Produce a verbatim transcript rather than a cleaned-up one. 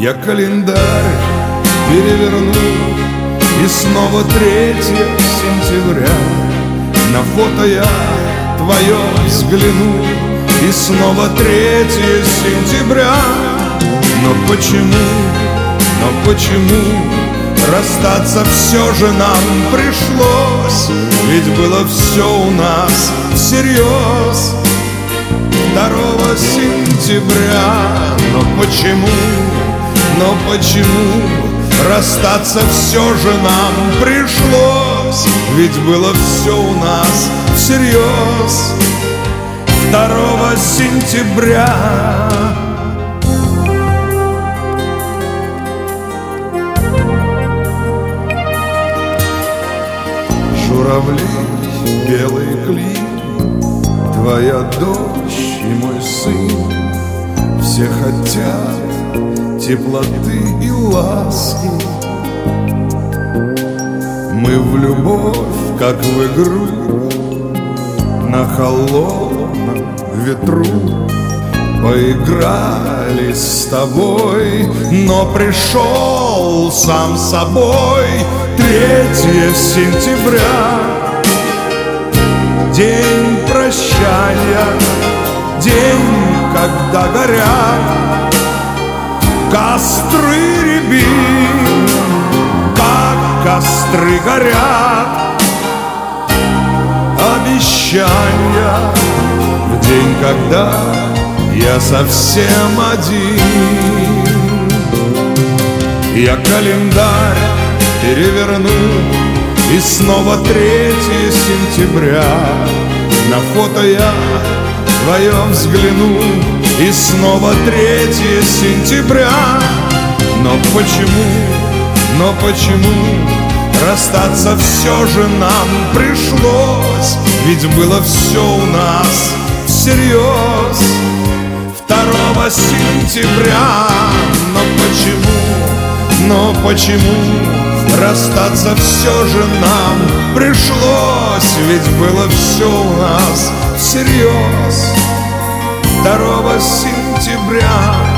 Я календарь переверну, и снова третье сентября. На фото я твое взгляну, и снова третье сентября. Но почему, но почему расстаться все же нам пришлось? Ведь было все у нас всерьез. Второго сентября. Но почему, но почему расстаться все же нам пришлось? Ведь было все у нас всерьез. Второго сентября. Журавли, белый клин, твоя дочь и мой сын. Все хотят теплоты и ласки. Мы в любовь, как в игру, на холодном ветру поиграли с тобой, но пришел сам собой третье сентября. День прощания, день, когда горят костры рябин, как костры горят обещания. В день, когда я совсем один, я календарь переверну, и снова третье сентября. На фото я вдвоем взгляну, и снова третье сентября. Но почему, но почему расстаться все же нам пришлось? Ведь было все у нас всерьез. Второго сентября. Но почему, но почему расстаться все же нам пришлось? Ведь было все у нас всерьез. Второго сентября.